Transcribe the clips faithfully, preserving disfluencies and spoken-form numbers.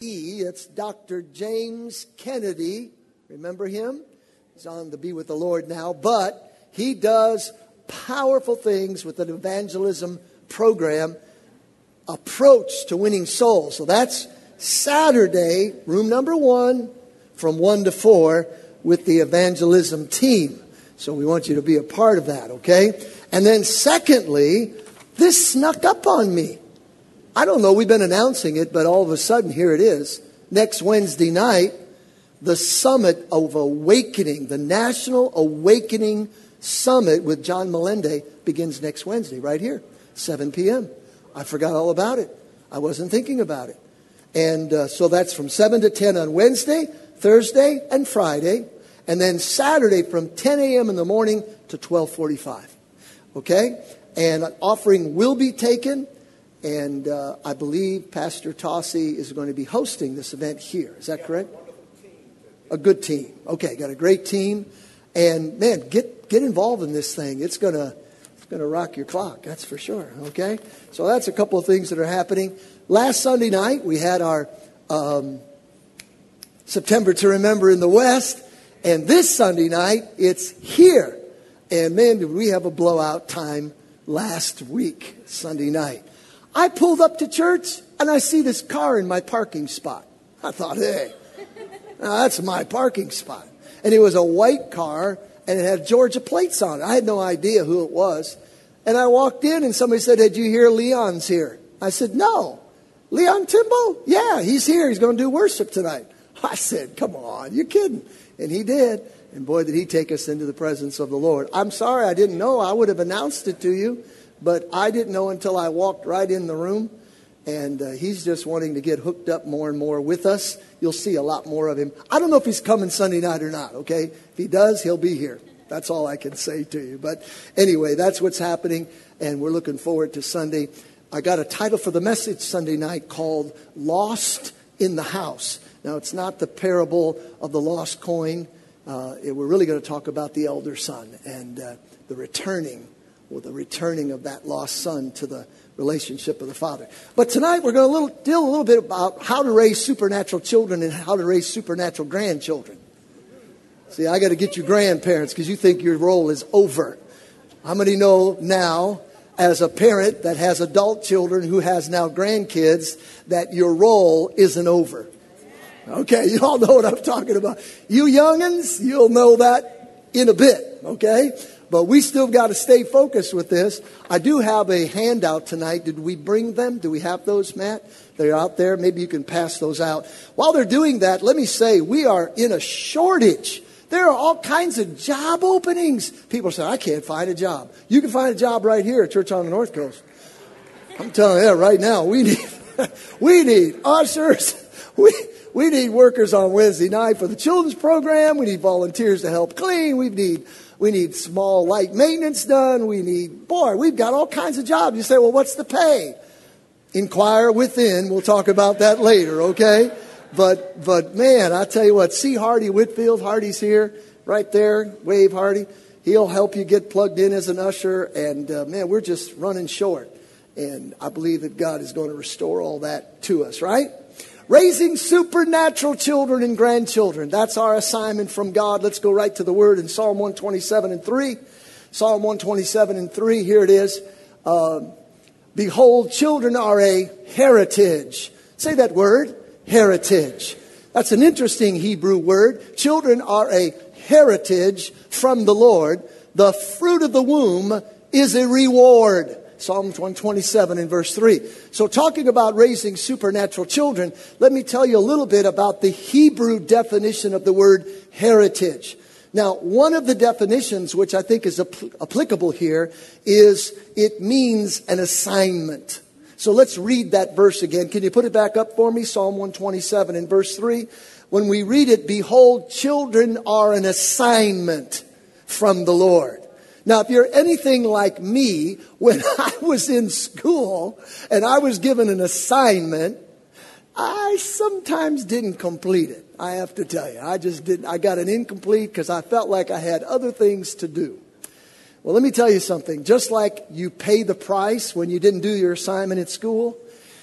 It's Doctor James Kennedy. Remember him? He's on to be with the Lord now. But he does powerful things with an evangelism program, Approach to Winning Souls. So that's Saturday, room number one, from one to four with the evangelism team. So we want you to be a part of that, okay? And then secondly, this snuck up on me. I don't know, we've been announcing it, but all of a sudden, here it is. Next Wednesday night, the Summit of Awakening, the National Awakening Summit with John Melende begins next Wednesday, right here, seven p.m. I forgot all about it. I wasn't thinking about it. And uh, so that's from seven to ten on Wednesday, Thursday, and Friday. And then Saturday from ten a.m. in the morning to twelve forty-five. Okay? And an offering will be taken. And uh, I believe Pastor Tossi is going to be hosting this event here. Is that correct? A good team. Okay, got a great team. And man, get get involved in this thing. It's going to it's going to rock your clock, that's for sure. Okay? So that's a couple of things that are happening. Last Sunday night, we had our um, September to Remember in the West. And this Sunday night, it's here. And man, did we have a blowout time last week, Sunday night. I pulled up to church and I see this car in my parking spot. I thought, hey, now that's my parking spot. And it was a white car and it had Georgia plates on it. I had no idea who it was. And I walked in and somebody said, did you hear Leon's here? I said, no. Leon Timbo? Yeah, he's here. He's going to do worship tonight. I said, come on, you're kidding. And he did. And boy, did he take us into the presence of the Lord. I'm sorry I didn't know. I would have announced it to you. But I didn't know until I walked right in the room. And uh, he's just wanting to get hooked up more and more with us. You'll see a lot more of him. I don't know if he's coming Sunday night or not, okay? If he does, he'll be here. That's all I can say to you. But anyway, that's what's happening. And we're looking forward to Sunday. I got a title for the message Sunday night called Lost in the House. Now, it's not the parable of the lost coin. Uh, it, we're really going to talk about the elder son and uh, the returning or the returning of that lost son to the relationship of the Father. But tonight we're going to little, deal a little bit about how to raise supernatural children and how to raise supernatural grandchildren. See, I got to get you grandparents because you think your role is over. How many know now, as a parent that has adult children who has now grandkids, that your role isn't over? Okay, you all know what I'm talking about. You youngins, you'll know that in a bit, okay? But we still got to stay focused with this. I do have a handout tonight. Did we bring them? Do we have those, Matt? They're out there. Maybe you can pass those out. While they're doing that, let me say we are in a shortage. There are all kinds of job openings. People say, I can't find a job. You can find a job right here at Church on the North Coast. I'm telling you right now, we need we need ushers. We we need workers on Wednesday night for the children's program. We need volunteers to help clean. We need We need small, light maintenance done. We need, boy, we've got all kinds of jobs. You say, well, what's the pay? Inquire within. We'll talk about that later, okay? But, but man, I tell you what, see Hardy Whitfield. Hardy's here, right there. Wave, Hardy. He'll help you get plugged in as an usher. And, uh, man, we're just running short. And I believe that God is going to restore all that to us, right? Raising supernatural children and grandchildren. That's our assignment from God. Let's go right to the word in Psalm one twenty-seven and three. Psalm one twenty-seven and three. Here it is. Uh, Behold, children are a heritage. Say that word, heritage. That's an interesting Hebrew word. Children are a heritage from the Lord. The fruit of the womb is a reward. Psalm one twenty-seven and verse three. So talking about raising supernatural children, let me tell you a little bit about the Hebrew definition of the word heritage. Now, one of the definitions which I think is apl- applicable here is it means an assignment. So let's read that verse again. Can you put it back up for me? Psalm one twenty-seven and verse three. When we read it, behold, children are an assignment from the Lord. Now, if you're anything like me, when I was in school and I was given an assignment, I sometimes didn't complete it. I have to tell you, I just didn't. I got an incomplete because I felt like I had other things to do. Well, let me tell you something. Just like you pay the price when you didn't do your assignment at school,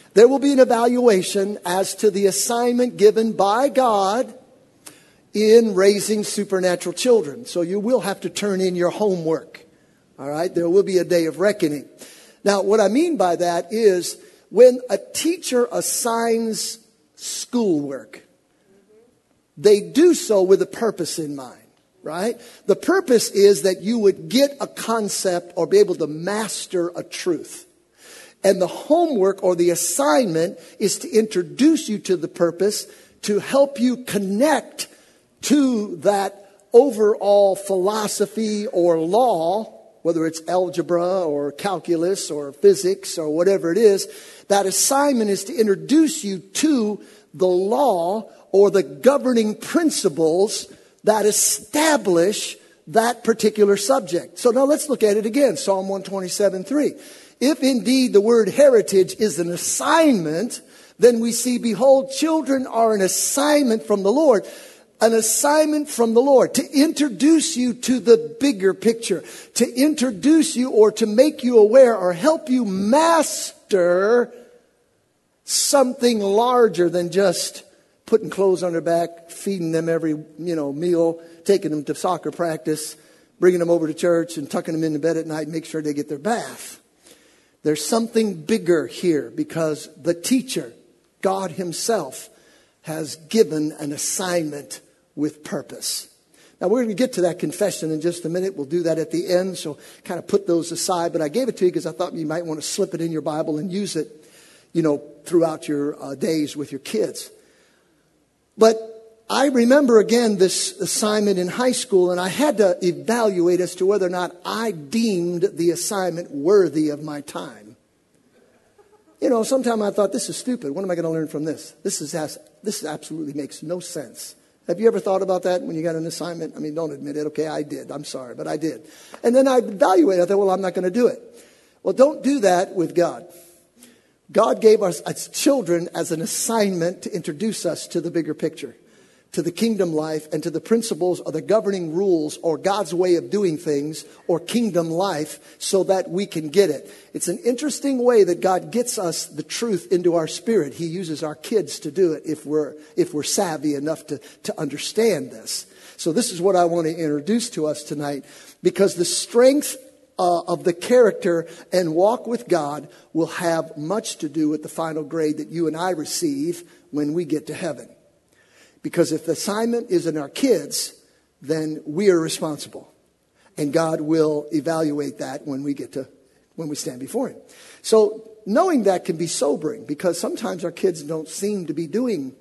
There will be an evaluation as to the assignment given by God in raising supernatural children. So you will have to turn in your homework. All right? There will be a day of reckoning. Now, what I mean by that is when a teacher assigns schoolwork, they do so with a purpose in mind, right? The purpose is that you would get a concept or be able to master a truth. And the homework or the assignment is to introduce you to the purpose, to help you connect to that overall philosophy or law, whether it's algebra or calculus or physics or whatever it is. That assignment is to introduce you to the law or the governing principles that establish that particular subject. So now let's look at it again. Psalm one twenty-seven three. If indeed the word heritage is an assignment, then we see, behold, children are an assignment from the Lord. An assignment from the Lord to introduce you to the bigger picture, to introduce you or to make you aware or help you master something larger than just putting clothes on their back, feeding them every, you know, meal, taking them to soccer practice, bringing them over to church and tucking them into bed at night and make sure they get their bath. There's something bigger here because the teacher, God himself, has given an assignment with purpose. Now, we're going to get to that confession in just a minute. We'll do that at the end, so kind of put those aside. But I gave it to you because I thought you might want to slip it in your Bible and use it, you know, throughout your uh, days with your kids. But I remember, again, this assignment in high school, and I had to evaluate as to whether or not I deemed the assignment worthy of my time. You know, sometimes I thought, this is stupid. What am I going to learn from this? This is this absolutely makes no sense. Have you ever thought about that when you got an assignment? I mean, don't admit it. Okay, I did. I'm sorry, but I did. And then I evaluated. I thought, well, I'm not going to do it. Well, don't do that with God. God gave us as children as an assignment to introduce us to the bigger picture, to the kingdom life and to the principles or the governing rules or God's way of doing things or kingdom life so that we can get it. It's an interesting way that God gets us the truth into our spirit. He uses our kids to do it if we're if we're savvy enough to, to understand this. So this is what I want to introduce to us tonight, because the strength uh, of the character and walk with God will have much to do with the final grade that you and I receive when we get to heaven. Because if the assignment is in our kids, then we are responsible. And God will evaluate that when we get to, when we stand before him. So knowing that can be sobering, because sometimes our kids don't seem to be doing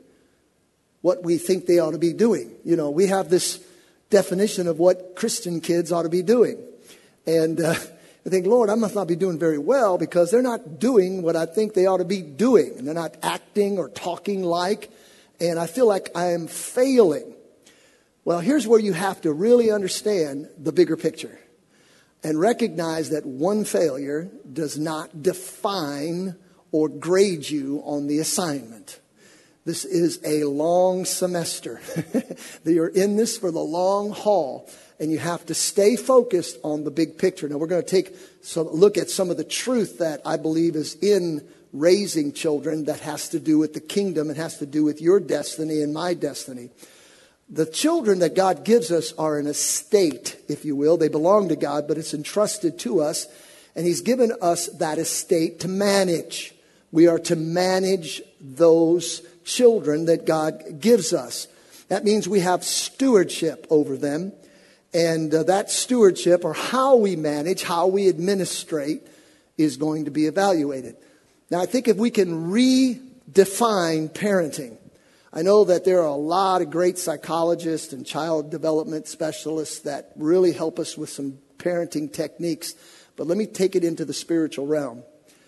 what we think they ought to be doing. You know, we have this definition of what Christian kids ought to be doing. And uh, I think, Lord, I must not be doing very well because they're not doing what I think they ought to be doing. And they're not acting or talking like. And I feel like I am failing. Well, here's where you have to really understand the bigger picture and recognize that one failure does not define or grade you on the assignment. This is a long semester. You're in this for the long haul, and you have to stay focused on the big picture. Now, we're going to take a look at some of the truth that I believe is in raising children that has to do with the kingdom. It has to do with your destiny and my destiny. The children that God gives us are an estate, if you will. They belong to God, but it's entrusted to us. And he's given us that estate to manage. We are to manage those children that God gives us. That means we have stewardship over them. And uh, that stewardship, or how we manage, how we administrate, is going to be evaluated. Now, I think if we can redefine parenting, I know that there are a lot of great psychologists and child development specialists that really help us with some parenting techniques. But let me take it into the spiritual realm.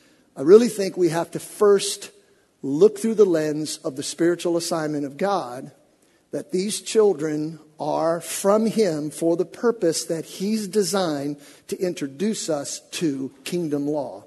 I really think we have to first look through the lens of the spiritual assignment of God, that these children are from him for the purpose that he's designed to introduce us to kingdom law.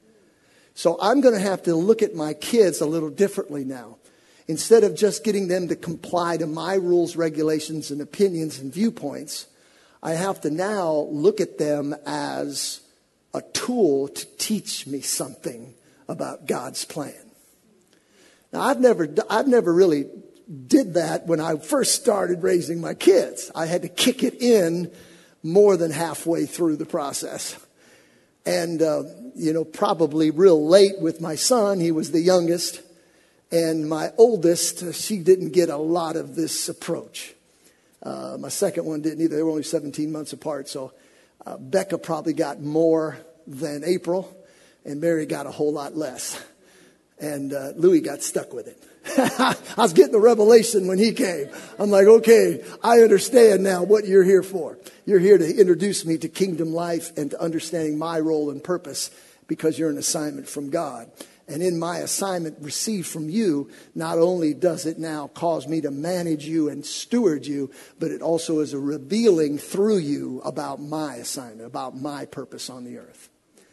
So I'm going to have to look at my kids a little differently now. Instead of just getting them to comply to my rules, regulations, and opinions and viewpoints, I have to now look at them as a tool to teach me something about God's plan. Now, I've never, I've never really did that when I first started raising my kids. I had to kick it in more than halfway through the process. And, uh, you know, probably real late with my son. He was the youngest. And my oldest, she didn't get a lot of this approach. Uh, my second one didn't either. They were only seventeen months apart. So uh, Becca probably got more than April. And Mary got a whole lot less. And uh, Louis got stuck with it. I was getting the revelation when he came. I'm like, okay, I understand now what you're here for. You're here to introduce me to kingdom life and to understanding my role and purpose because you're an assignment from God. And in my assignment received from you, not only does it now cause me to manage you and steward you, but it also is a revealing through you about my assignment, about my purpose on the earth.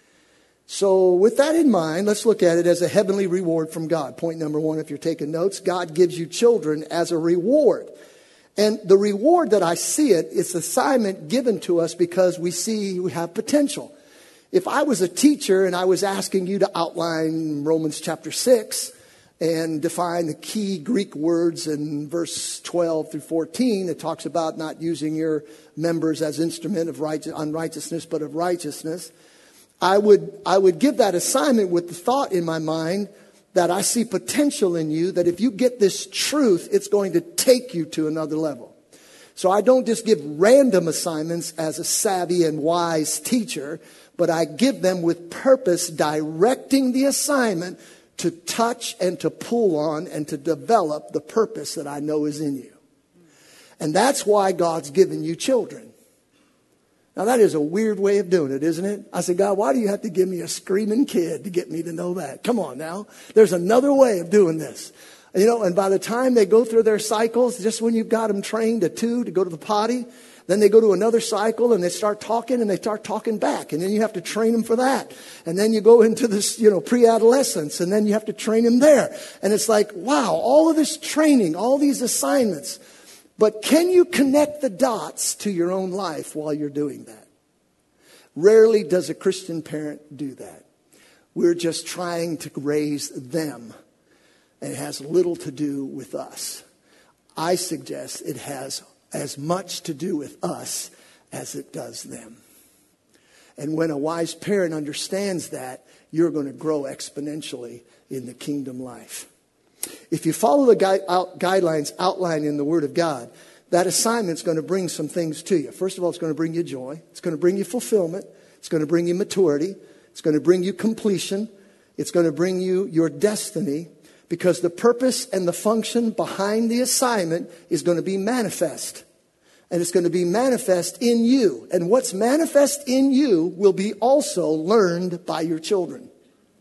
So with that in mind, let's look at it as a heavenly reward from God. Point number one, if you're taking notes, God gives you children as a reward. And the reward that I see it, it's an assignment given to us because we see we have potential. If I was a teacher and I was asking you to outline Romans chapter six and define the key Greek words in verse twelve through fourteen, it talks about not using your members as instrument of righteous, unrighteousness, but of righteousness. I would, I would give that assignment with the thought in my mind that I see potential in you, that if you get this truth, it's going to take you to another level. So I don't just give random assignments as a savvy and wise teacher, but I give them with purpose, directing the assignment to touch and to pull on and to develop the purpose that I know is in you. And that's why God's given you children. Now, that is a weird way of doing it, isn't it? I said, God, why do you have to give me a screaming kid to get me to know that? Come on now. There's another way of doing this. You know, and by the time they go through their cycles, just when you've got them trained at two to go to the potty, then they go to another cycle and they start talking and they start talking back. And then you have to train them for that. And then you go into this, you know, pre-adolescence and then you have to train them there. And it's like, wow, all of this training, all these assignments. But can you connect the dots to your own life while you're doing that? Rarely does a Christian parent do that. We're just trying to raise them. And it has little to do with us. I suggest it has as much to do with us as it does them. And when a wise parent understands that, you're going to grow exponentially in the kingdom life. If you follow the guide, out, guidelines outlined in the Word of God, that assignment's going to bring some things to you. First of all, it's going to bring you joy. It's going to bring you fulfillment. It's going to bring you maturity. It's going to bring you completion. It's going to bring you your destiny, because the purpose and the function behind the assignment is going to be manifest. And it's going to be manifest in you. And what's manifest in you will be also learned by your children.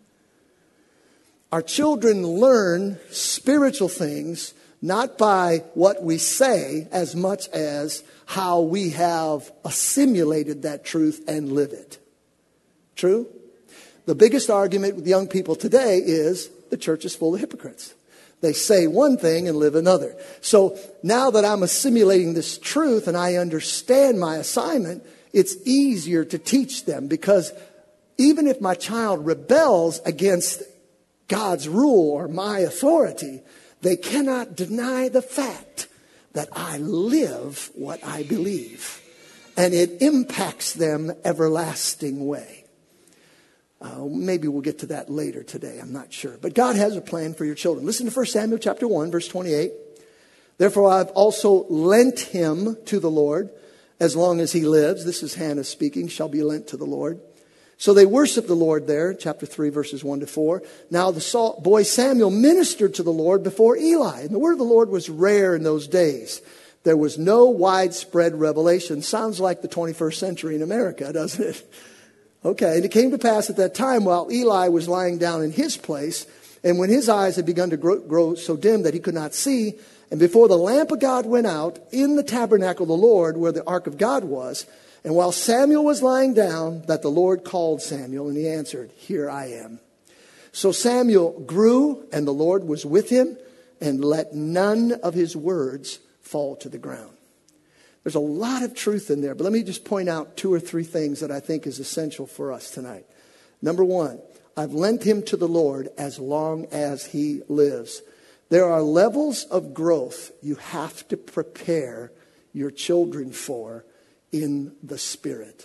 Our children learn spiritual things not by what we say as much as how we have assimilated that truth and live it. True? The biggest argument with young people today is the church is full of hypocrites. They say one thing and live another. So now that I'm assimilating this truth and I understand my assignment, it's easier to teach them, because even if my child rebels against God's rule or my authority, they cannot deny the fact that I live what I believe. And it impacts them everlasting way. Uh, maybe we'll get to that later today. I'm not sure. But God has a plan for your children. Listen to First Samuel chapter one, verse twenty-eight. Therefore, I've also lent him to the Lord as long as he lives. This is Hannah speaking, shall be lent to the Lord. So they worship the Lord there, chapter three, verses one to four. Now the boy Samuel ministered to the Lord before Eli. And the word of the Lord was rare in those days. There was no widespread revelation. Sounds like the twenty-first century in America, doesn't it? Okay, and it came to pass at that time while Eli was lying down in his place, and when his eyes had begun to grow, grow so dim that he could not see, and before the lamp of God went out in the tabernacle of the Lord where the ark of God was, and while Samuel was lying down, that the Lord called Samuel, and he answered, "Here I am." So Samuel grew, and the Lord was with him, and let none of his words fall to the ground. There's a lot of truth in there, but let me just point out two or three things that I think is essential for us tonight. Number one, I've lent him to the Lord as long as he lives. There are levels of growth you have to prepare your children for in the Spirit.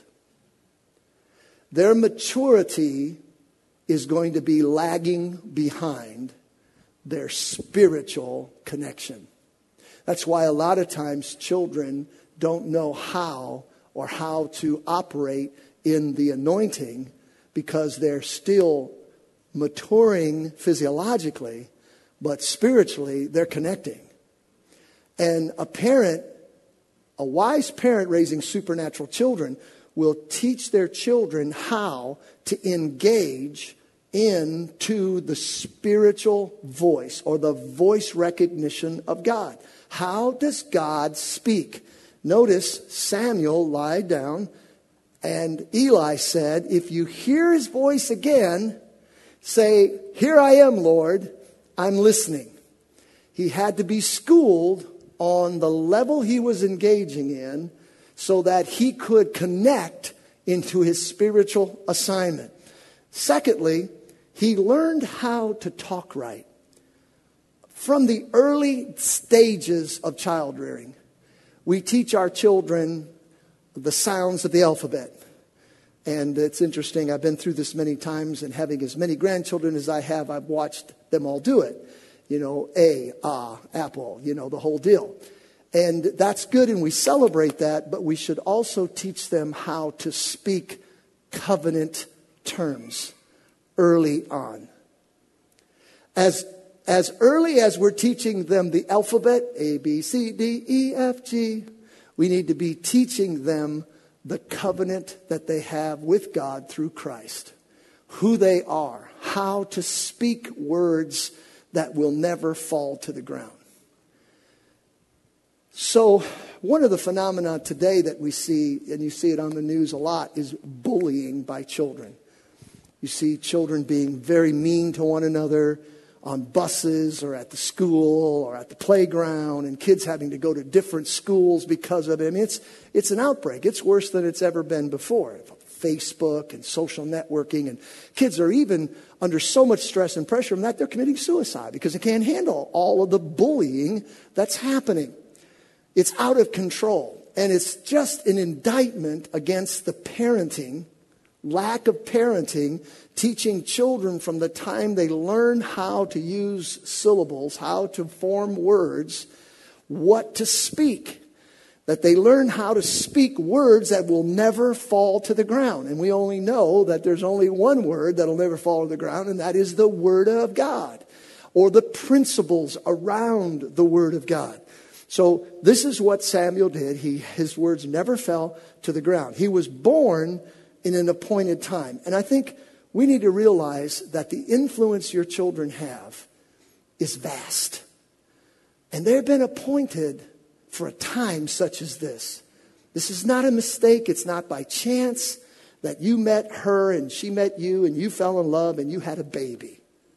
Their maturity is going to be lagging behind their spiritual connection. That's why a lot of times children don't know how or how to operate in the anointing because they're still maturing physiologically, but spiritually they're connecting. And a parent, a wise parent raising supernatural children will teach their children how to engage into the spiritual voice or the voice recognition of God. How does God speak? Notice Samuel lied down and Eli said, if you hear his voice again, say, here I am, Lord, I'm listening. He had to be schooled on the level he was engaging in so that he could connect into his spiritual assignment. Secondly, he learned how to talk right. From the early stages of child rearing, we teach our children the sounds of the alphabet. And it's interesting, I've been through this many times, and having as many grandchildren as I have, I've watched them all do it. You know, A, ah, apple, you know, the whole deal. And that's good, and we celebrate that, but we should also teach them how to speak covenant terms early on. As, as early as we're teaching them the alphabet, A, B, C, D, E, F, G, we need to be teaching them the covenant that they have with God through Christ. Who they are, how to speak words that will never fall to the ground. So one of the phenomena today that we see, and you see it on the news a lot, is bullying by children. You see children being very mean to one another on buses or at the school or at the playground, and kids having to go to different schools because of it. I mean, it's, it's an outbreak. It's worse than it's ever been before. Facebook and social networking, and kids are even under so much stress and pressure from that they're committing suicide because they can't handle all of the bullying that's happening. It's out of control, and it's just an indictment against the parenting, lack of parenting, teaching children from the time they learn how to use syllables, how to form words, what to speak. That they learn how to speak words that will never fall to the ground. And we only know that there's only one word that will never fall to the ground, and that is the Word of God, or the principles around the Word of God. So this is what Samuel did. He, his words never fell to the ground. He was born in an appointed time. And I think we need to realize that the influence your children have is vast. And they've been appointed for a time such as this. This is not a mistake. It's not by chance that you met her and she met you and you fell in love and you had a baby.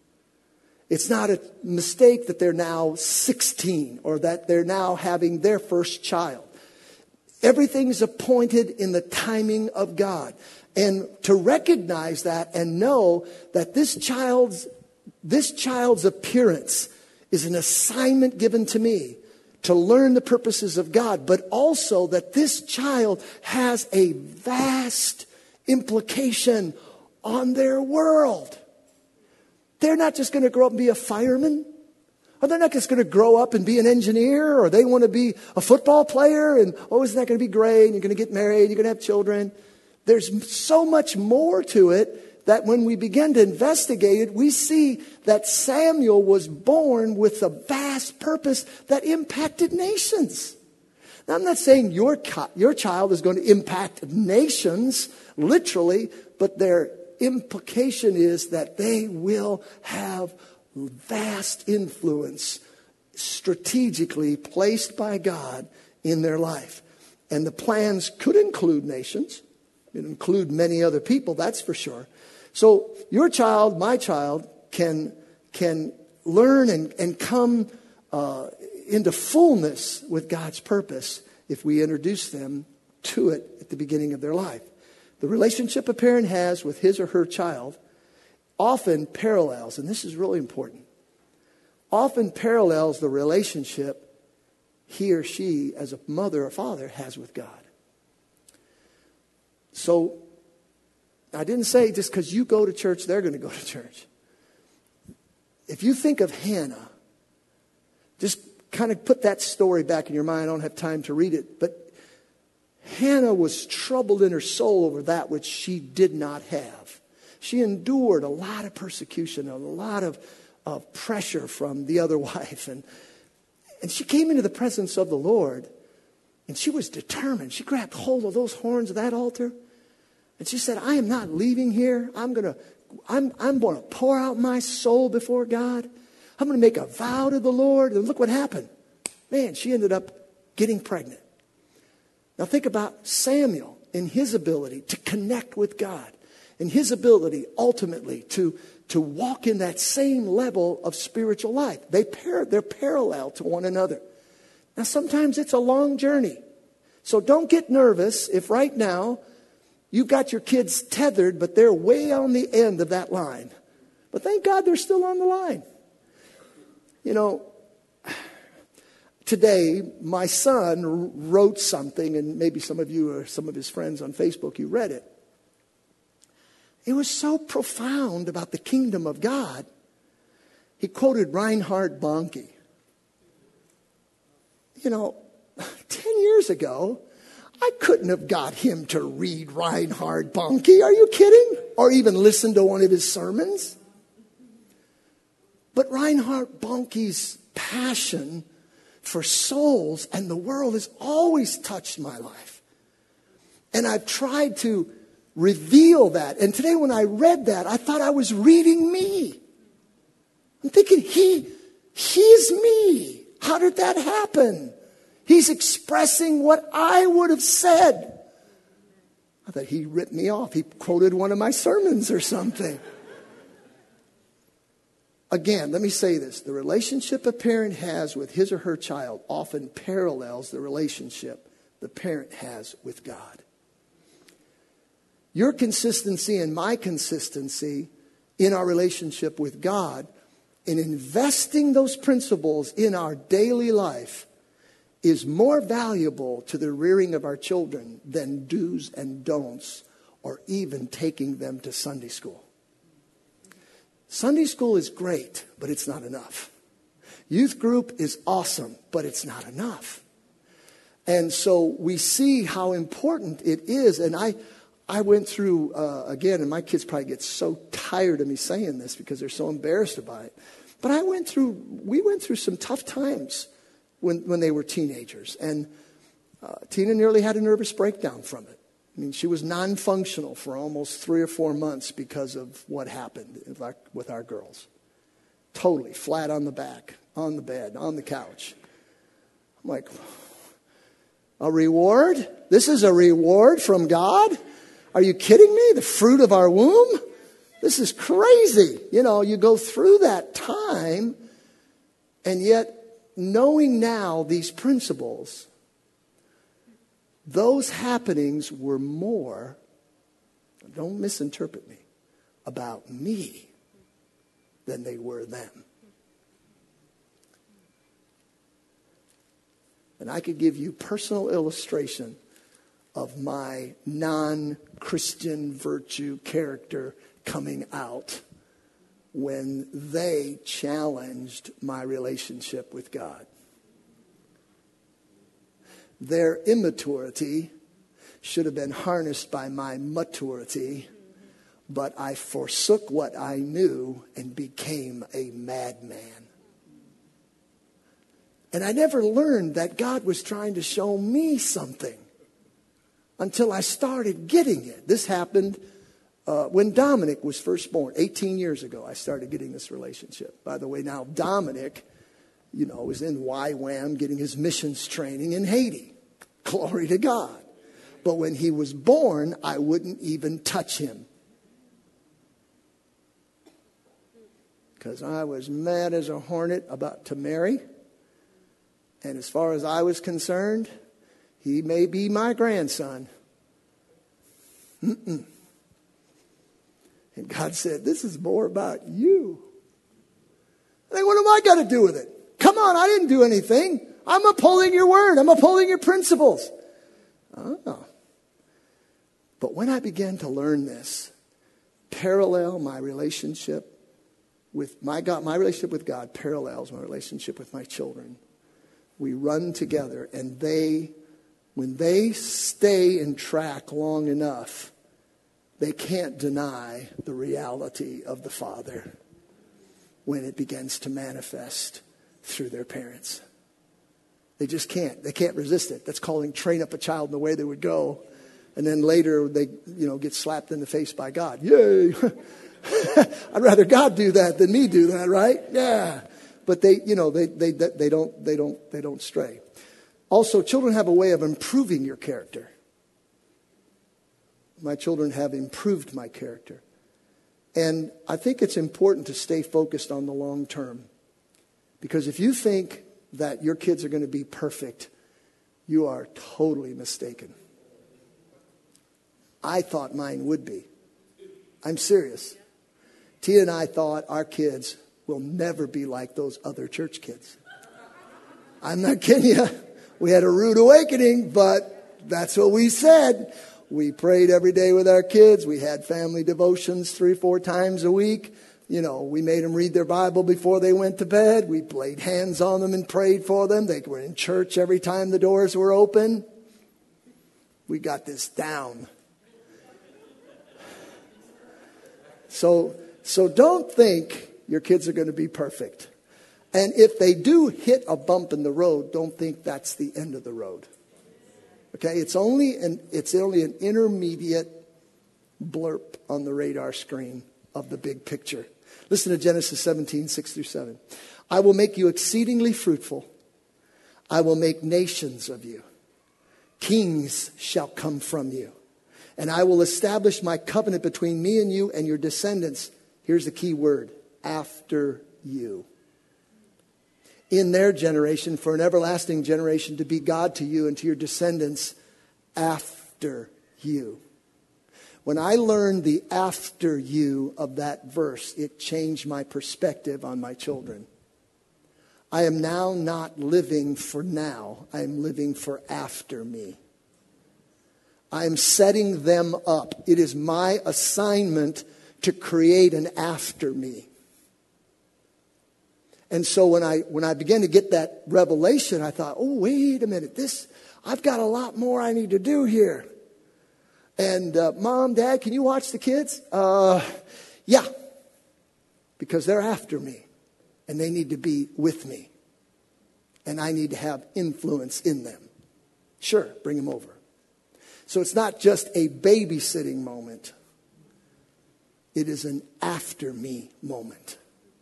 It's not a mistake that they're now sixteen or that they're now having their first child. Everything is appointed in the timing of God. And to recognize that and know that this child's, this child's appearance is an assignment given to me to learn the purposes of God, but also that this child has a vast implication on their world. They're not just going to grow up and be a fireman, or they're not just going to grow up and be an engineer, or they want to be a football player, and oh, isn't that going to be great? And you're going to get married, you're going to have children. There's so much more to it that when we begin to investigate it, we see that Samuel was born with a vast purpose that impacted nations. Now, I'm not saying your, your child is going to impact nations, literally, but their implication is that they will have vast influence strategically placed by God in their life. And the plans could include nations. It include many other people, that's for sure. So your child, my child, can, can learn and, and come uh, into fullness with God's purpose if we introduce them to it at the beginning of their life. The relationship a parent has with his or her child often parallels, and this is really important, often parallels the relationship he or she, as a mother or father, has with God. So, I didn't say just because you go to church, they're going to go to church. If you think of Hannah, just kind of put that story back in your mind. I don't have time to read it. But Hannah was troubled in her soul over that which she did not have. She endured a lot of persecution, a lot of, of pressure from the other wife. And, and she came into the presence of the Lord, and she was determined. She grabbed hold of those horns of that altar, and she said, I am not leaving here. I'm going to I'm, I'm going to pour out my soul before God. I'm going to make a vow to the Lord. And look what happened. Man, she ended up getting pregnant. Now think about Samuel and his ability to connect with God, and his ability ultimately to, to walk in that same level of spiritual life. They pair, they're parallel to one another. Now sometimes it's a long journey. So don't get nervous if right now you've got your kids tethered, but they're way on the end of that line. But thank God they're still on the line. You know, today my son wrote something, and maybe some of you or some of his friends on Facebook, you read it. It was so profound about the kingdom of God. He quoted Reinhard Bonnke. You know, ten years ago, I couldn't have got him to read Reinhard Bonnke. Are you kidding? Or even listen to one of his sermons. But Reinhard Bonnke's passion for souls and the world has always touched my life. And I've tried to reveal that. And today when I read that, I thought I was reading me. I'm thinking, he, he's me. How did that happen? He's expressing what I would have said. I thought he ripped me off. He quoted one of my sermons or something. Again, let me say this. The relationship a parent has with his or her child often parallels the relationship the parent has with God. Your consistency and my consistency in our relationship with God, in investing those principles in our daily life, is more valuable to the rearing of our children than do's and don'ts, or even taking them to Sunday school. Sunday school is great, but it's not enough. Youth group is awesome, but it's not enough. And so we see how important it is. And I, I went through, uh, again, and my kids probably get so tired of me saying this because they're so embarrassed about it. But I went through, we went through some tough times when, when they were teenagers. And uh, Tina nearly had a nervous breakdown from it. I mean, she was non-functional for almost three or four months because of what happened with our, with our girls. Totally flat on the back, on the bed, on the couch. I'm like, a reward? This is a reward from God? Are you kidding me? The fruit of our womb? This is crazy. You know, you go through that time, and yet knowing now these principles, those happenings were more, don't misinterpret me, about me than they were them. And I could give you personal illustration of my non-Christian virtue character coming out when they challenged my relationship with God. Their immaturity should have been harnessed by my maturity, but I forsook what I knew and became a madman. And I never learned that God was trying to show me something until I started getting it. This happened uh, when Dominic was first born, eighteen years ago. I started getting this relationship. By the way, now Dominic, you know, was in Y WAM getting his missions training in Haiti. Glory to God. But when he was born, I wouldn't even touch him. Because I was mad as a hornet about to marry. And as far as I was concerned, he may be my grandson. Mm-mm. And God said, this is more about you Like, what am I got to do with it? Come on, I didn't do anything. I'm upholding your word. I'm upholding your principles. Oh. But when I began to learn this, parallel my relationship with my God, my relationship with God parallels my relationship with my children. We run together, and they, when they stay in track long enough, they can't deny the reality of the Father when it begins to manifest through their parents. They just can't. They can't resist it. That's calling train up a child in the way they would go. And then later they, you know, get slapped in the face by God. Yay! I'd rather God do that than me do that, right? Yeah. But they, you know, they they they don't they don't they don't stray. Also, children have a way of improving your character. My children have improved my character. And I think it's important to stay focused on the long term. Because if you think that your kids are going to be perfect, you are totally mistaken. I thought mine would be. I'm serious. Tia and I thought our kids will never be like those other church kids. I'm not kidding you. We had a rude awakening, but that's what we said. We prayed every day with our kids. We had family devotions three, four times a week. You know, we made them read their Bible before they went to bed. We laid hands on them and prayed for them. They were in church every time the doors were open. We got this down. So, so don't think your kids are going to be perfect. And if they do hit a bump in the road, don't think that's the end of the road. Okay, it's only an it's only an intermediate blurb on the radar screen of the big picture. Listen to Genesis seventeen, six through seven. I will make you exceedingly fruitful. I will make nations of you. Kings shall come from you. And I will establish my covenant between me and you and your descendants. Here's the key word. After you. In their generation, for an everlasting generation, to be God to you and to your descendants after you. When I learned the after you of that verse, it changed my perspective on my children. I am now not living for now. I am living for after me. I am setting them up. It is my assignment to create an after me. And so when I when I began to get that revelation, I thought, oh, wait a minute. This I've got a lot more I need to do here. And uh, Mom, Dad, can you watch the kids? Uh, yeah. Because they're after me. And they need to be with me. And I need to have influence in them. Sure, bring them over. So it's not just a babysitting moment. It is an after me moment.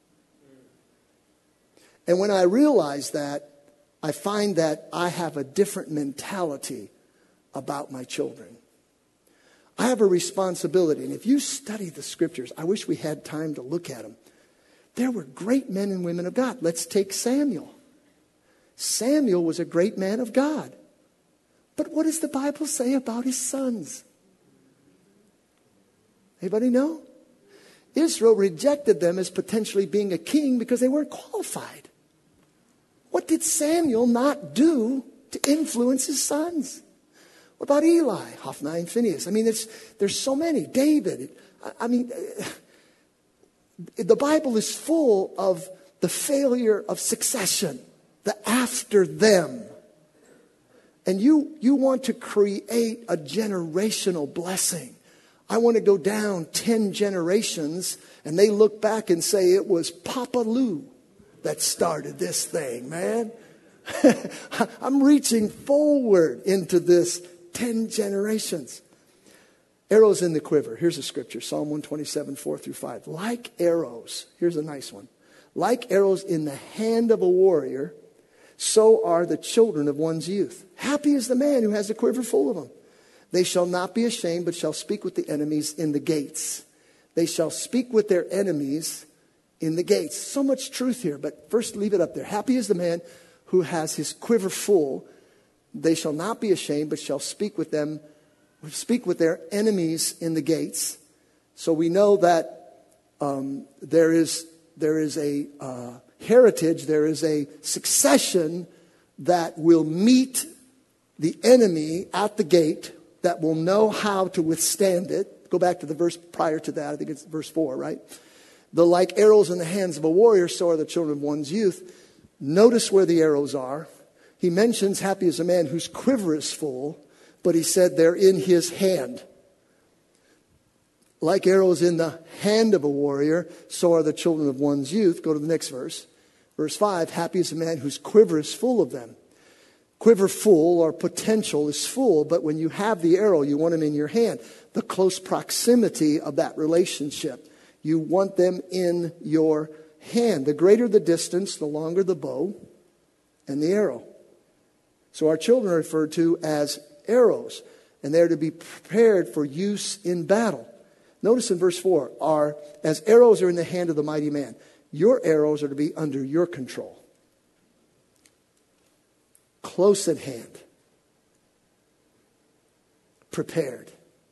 And when I realize that, I find that I have a different mentality about my children. I have a responsibility. And if you study the scriptures, I wish we had time to look at them. There were great men and women of God. Let's take Samuel. Samuel was a great man of God. But what does the Bible say about his sons? Anybody know? Israel rejected them as potentially being a king because they weren't qualified. What did Samuel not do to influence his sons? What about Eli, Hophni, and Phinehas? I mean, it's, there's so many. David. I, I mean, the Bible is full of the failure of succession, the after them. And you, you want to create a generational blessing. I want to go down ten generations and they look back and say it was Papa Lou that started this thing, man. I'm reaching forward into this ten generations. Arrows in the quiver. Here's a scripture, Psalm one twenty-seven, four through five. Like arrows, here's a nice one. Like arrows in the hand of a warrior, so are the children of one's youth. Happy is the man who has a quiver full of them. They shall not be ashamed, but shall speak with the enemies in the gates. They shall speak with their enemies in the gates. So much truth here, but first leave it up there. Happy is the man who has his quiver full. They shall not be ashamed, but shall speak with them, speak with their enemies in the gates. So we know that um, there is there is a uh, heritage, there is a succession that will meet the enemy at the gate, that will know how to withstand it. Go back to the verse prior to that. I think it's verse four, right? The like arrows in the hands of a warrior, so are the children of one's youth. Notice where the arrows are. He mentions happy is a man whose quiver is full, but he said they're in his hand. Like arrows in the hand of a warrior, so are the children of one's youth. Go to the next verse. Verse five, happy is a man whose quiver is full of them. Quiver full or potential is full, but when you have the arrow, you want them in your hand. The close proximity of that relationship. You want them in your hand. The greater the distance, the longer the bow and the arrow. So our children are referred to as arrows, and they're to be prepared for use in battle. Notice in verse four, are as arrows are in the hand of the mighty man. Your arrows are to be under your control. Close at hand. Prepared.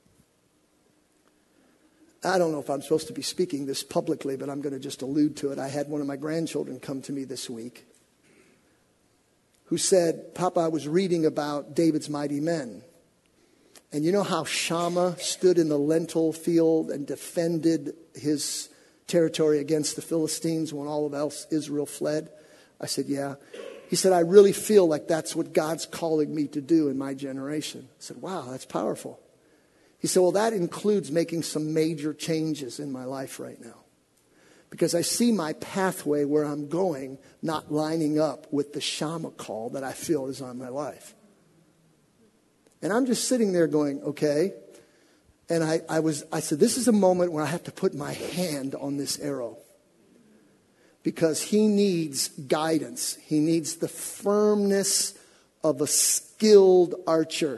I don't know if I'm supposed to be speaking this publicly, but I'm going to just allude to it. I had one of my grandchildren come to me this week who said, Papa, I was reading about David's mighty men. And you know how Shammah stood in the lentil field and defended his territory against the Philistines when all of else Israel fled? I said, yeah. He said, I really feel like that's what God's calling me to do in my generation. I said, wow, that's powerful. He said, well, that includes making some major changes in my life right now. Because I see my pathway where I'm going not lining up with the Shammah call that I feel is on my life. And I'm just sitting there going, okay. And I, I was, I said, this is a moment where I have to put my hand on this arrow. Because he needs guidance. He needs the firmness of a skilled archer.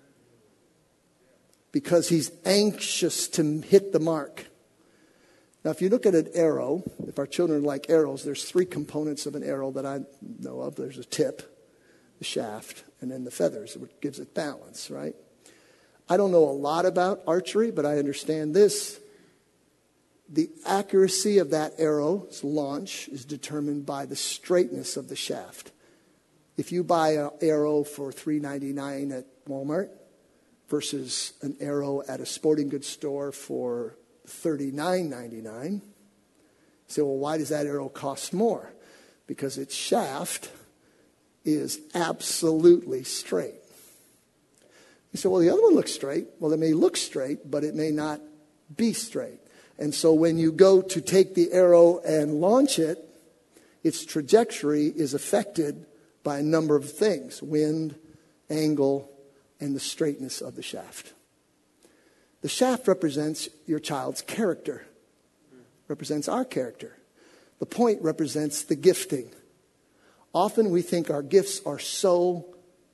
Because he's anxious to hit the mark. Now, if you look at an arrow, if our children like arrows, there's three components of an arrow that I know of. There's a tip, the shaft, and then the feathers, which gives it balance, right? I don't know a lot about archery, but I understand this. The accuracy of that arrow's launch is determined by the straightness of the shaft. If you buy an arrow for three ninety-nine at Walmart versus an arrow at a sporting goods store for thirty-nine ninety-nine, you say, well, why does that arrow cost more? Because its shaft is absolutely straight. You say, well, the other one looks straight. Well, it may look straight, but it may not be straight. And so when you go to take the arrow and launch it, its trajectory is affected by a number of things: wind, angle, and the straightness of the shaft. The shaft represents your child's character, represents our character. The point represents the gifting. Often we think our gifts are so,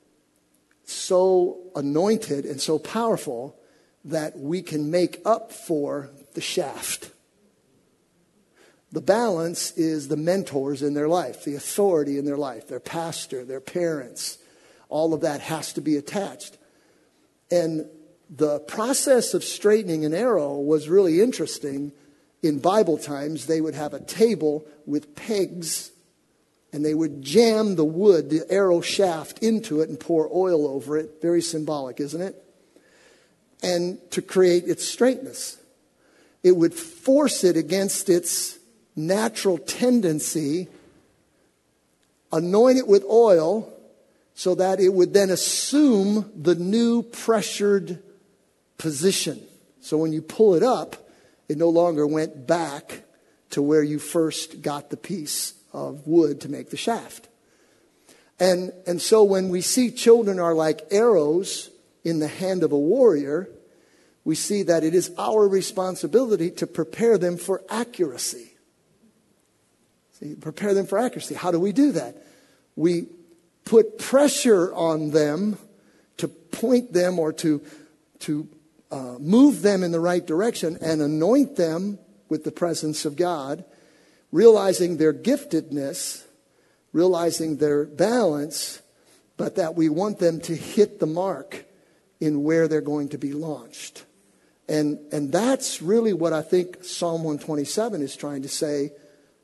so anointed and so powerful that we can make up for the shaft. The balance is the mentors in their life, the authority in their life, their pastor, their parents. All of that has to be attached. And the process of straightening an arrow was really interesting. In Bible times, they would have a table with pegs, and they would jam the wood, the arrow shaft, into it and pour oil over it. Very symbolic, isn't it? And to create its straightness. It would force it against its natural tendency, anoint it with oil, so that it would then assume the new pressured position. So when you pull it up, it no longer went back to where you first got the piece of wood to make the shaft. And, and so when we see children are like arrows in the hand of a warrior, we see that it is our responsibility to prepare them for accuracy. See, prepare them for accuracy. How do we do that? We put pressure on them to point them or to, to uh, move them in the right direction and anoint them with the presence of God, realizing their giftedness, realizing their balance, but that we want them to hit the mark in where they're going to be launched. And, and that's really what I think Psalm one twenty-seven is trying to say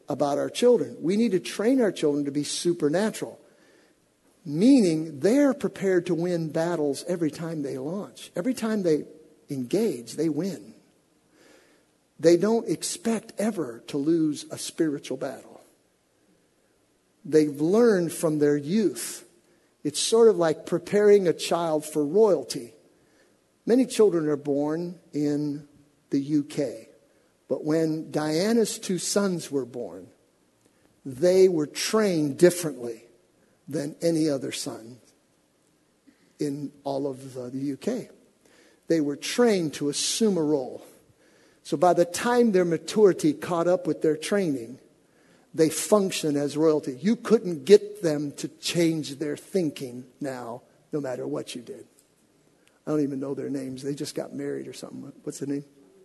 about our children. We need to train our children to be supernatural, meaning they're prepared to win battles every time they launch. Every time they engage, they win. They don't expect ever to lose a spiritual battle. They've learned from their youth. It's sort of like preparing a child for royalty. Many children are born in the U K. But when Diana's two sons were born, they were trained differently than any other son in all of the, the U K. They were trained to assume a role. So by the time their maturity caught up with their training, they function as royalty. You couldn't get them to change their thinking now, no matter what you did. I don't even know their names. They just got married or something. What's the name?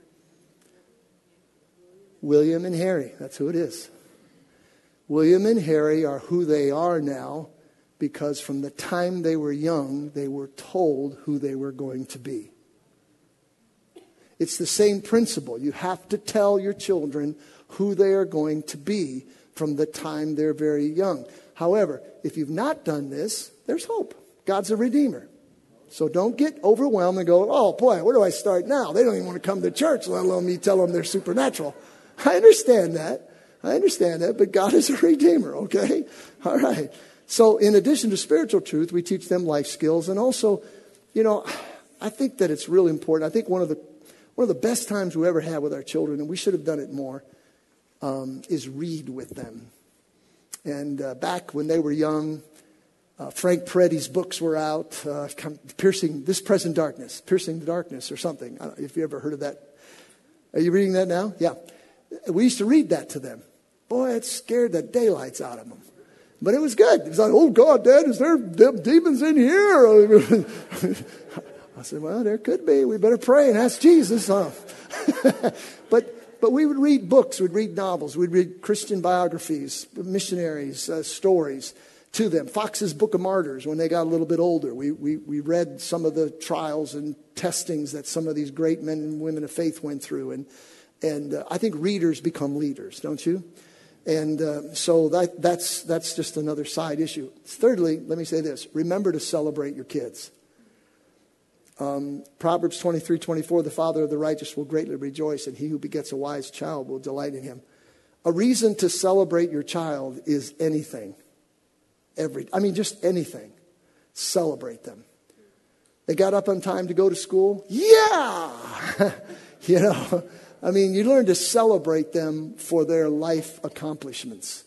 William and Harry. That's who it is. William and Harry are who they are now because from the time they were young, they were told who they were going to be. It's the same principle. You have to tell your children who they are going to be from the time they're very young. However, if you've not done this, there's hope. God's a redeemer. So don't get overwhelmed and go, oh boy, where do I start now? They don't even want to come to church, let alone me tell them they're supernatural. I understand that. I understand that, but God is a redeemer, okay? All right. So in addition to spiritual truth, we teach them life skills. And also, you know, I think that it's really important. I think one of the one of the best times we ever had with our children, and we should have done it more, um, is read with them. And uh, back when they were young, uh, Frank Peretti's books were out, uh, Piercing This Present Darkness, Piercing the Darkness or something. I don't know if you ever heard of that. Are you reading that now? Yeah. We used to read that to them. Boy, it scared the daylights out of them. But it was good. It was like, oh, God, Dad, is there demons in here? I said, well, there could be. We better pray and ask Jesus. Huh? but but we would read books. We'd read novels. We'd read Christian biographies, missionaries, uh, stories to them. Fox's Book of Martyrs, when they got a little bit older. We, we, we read some of the trials and testings that some of these great men and women of faith went through. And And uh, I think readers become leaders, don't you? And uh, so that, that's that's just another side issue. Thirdly, let me say this. Remember to celebrate your kids. Um, Proverbs twenty-three twenty-four, the father of the righteous will greatly rejoice, and he who begets a wise child will delight in him. A reason to celebrate your child is anything. Every, I mean, just anything. Celebrate them. They got up on time to go to school? Yeah! You know, I mean, you learn to celebrate them for their life accomplishments.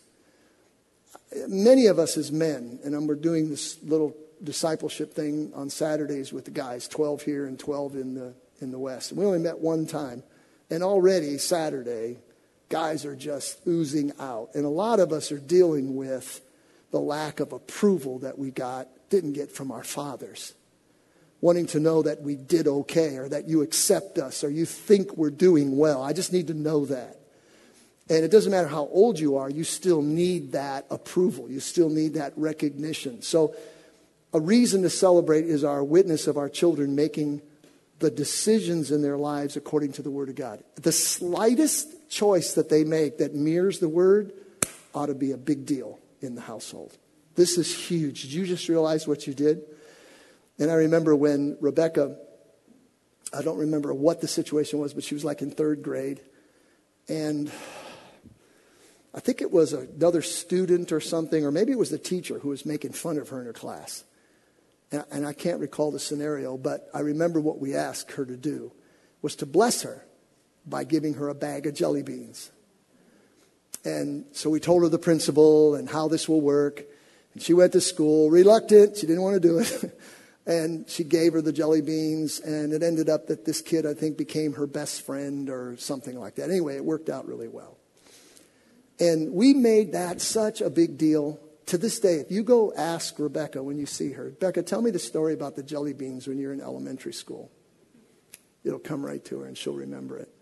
Many of us as men, and we're doing this little discipleship thing on Saturdays with the guys, twelve here and twelve in the in the West. And we only met one time. And already Saturday, guys are just oozing out. And a lot of us are dealing with the lack of approval that we got, didn't get from our fathers. Wanting to know that we did okay, or that you accept us, or you think we're doing well. I just need to know that. And it doesn't matter how old you are, you still need that approval. You still need that recognition. So a reason to celebrate is our witness of our children making the decisions in their lives according to the Word of God. The slightest choice that they make that mirrors the Word ought to be a big deal in the household. This is huge. Did you just realize what you did? And I remember when Rebecca, I don't remember what the situation was, but she was like in third grade. And I think it was another student or something, or maybe it was the teacher who was making fun of her in her class. And, and I can't recall the scenario, but I remember what we asked her to do was to bless her by giving her a bag of jelly beans. And so we told her the principle and how this will work. And she went to school, reluctant. She didn't want to do it. And she gave her the jelly beans, and it ended up that this kid, I think, became her best friend or something like that. Anyway, it worked out really well. And we made that such a big deal. To this day, if you go ask Rebecca when you see her, Rebecca, tell me the story about the jelly beans when you're in elementary school. It'll come right to her, and she'll remember it.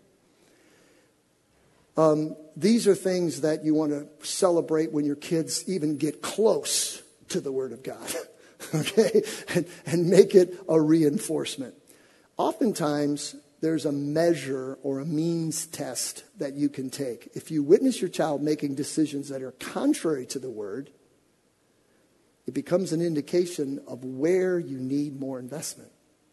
Um, these are things that you want to celebrate when your kids even get close to the Word of God. Okay, and, and make it a reinforcement. Oftentimes, there's a measure or a means test that you can take. If you witness your child making decisions that are contrary to the word, it becomes an indication of where you need more investment.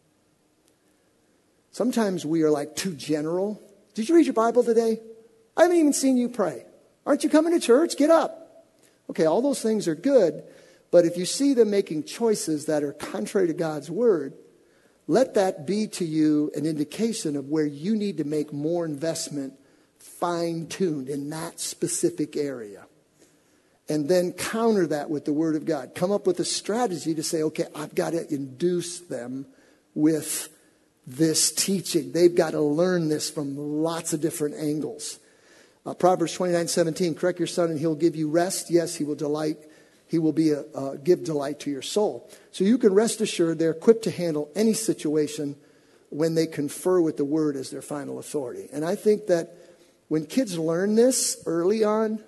Sometimes we are like too general. Did you read your Bible today? I haven't even seen you pray. Aren't you coming to church? Get up. Okay, all those things are good, but if you see them making choices that are contrary to God's word, let that be to you an indication of where you need to make more investment, fine-tuned in that specific area. And then counter that with the word of God. Come up with a strategy to say, okay, I've got to induce them with this teaching. They've got to learn this from lots of different angles. Uh, Proverbs twenty-nine seventeen, correct your son and he'll give you rest. Yes, he will delight. He will be a, uh, give delight to your soul. So you can rest assured they're equipped to handle any situation when they confer with the word as their final authority. And I think that when kids learn this early on,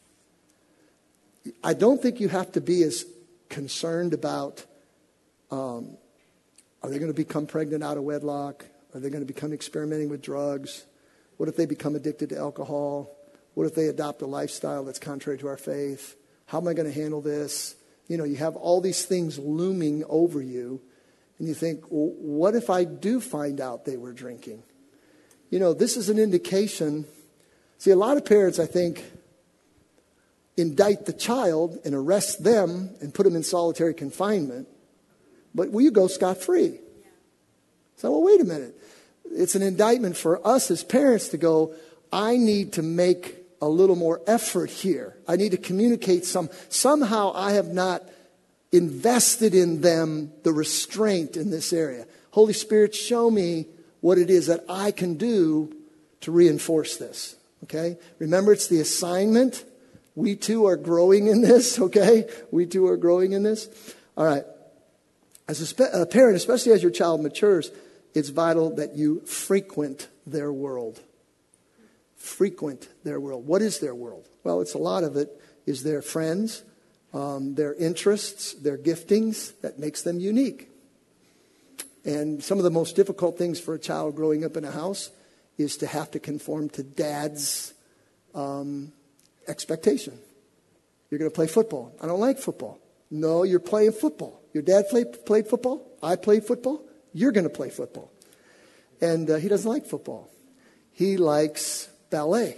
I don't think you have to be as concerned about, um, are they going to become pregnant out of wedlock? Are they going to become experimenting with drugs? What if they become addicted to alcohol? What if they adopt a lifestyle that's contrary to our faith? How am I going to handle this? You know, you have all these things looming over you, and you think, well, what if I do find out they were drinking? You know, this is an indication. See, a lot of parents, I think, indict the child and arrest them and put them in solitary confinement, but will you go scot-free? So, well, wait a minute. It's an indictment for us as parents to go, I need to make a little more effort here. I need to communicate some. Somehow I have not invested in them the restraint in this area. Holy Spirit, show me what it is that I can do to reinforce this. Okay? Remember, it's the assignment. We too are growing in this. Okay? We too are growing in this. All right. As a, spe- a parent, especially as your child matures, it's vital that you frequent their world. Frequent their world. What is their world? Well, it's a lot of it is their friends, um, their interests, their giftings that makes them unique. And some of the most difficult things for a child growing up in a house is to have to conform to dad's um, expectation. You're going to play football. I don't like football. No, you're playing football. Your dad play, played football. I played football. You're going to play football. And uh, he doesn't like football. He likes ballet.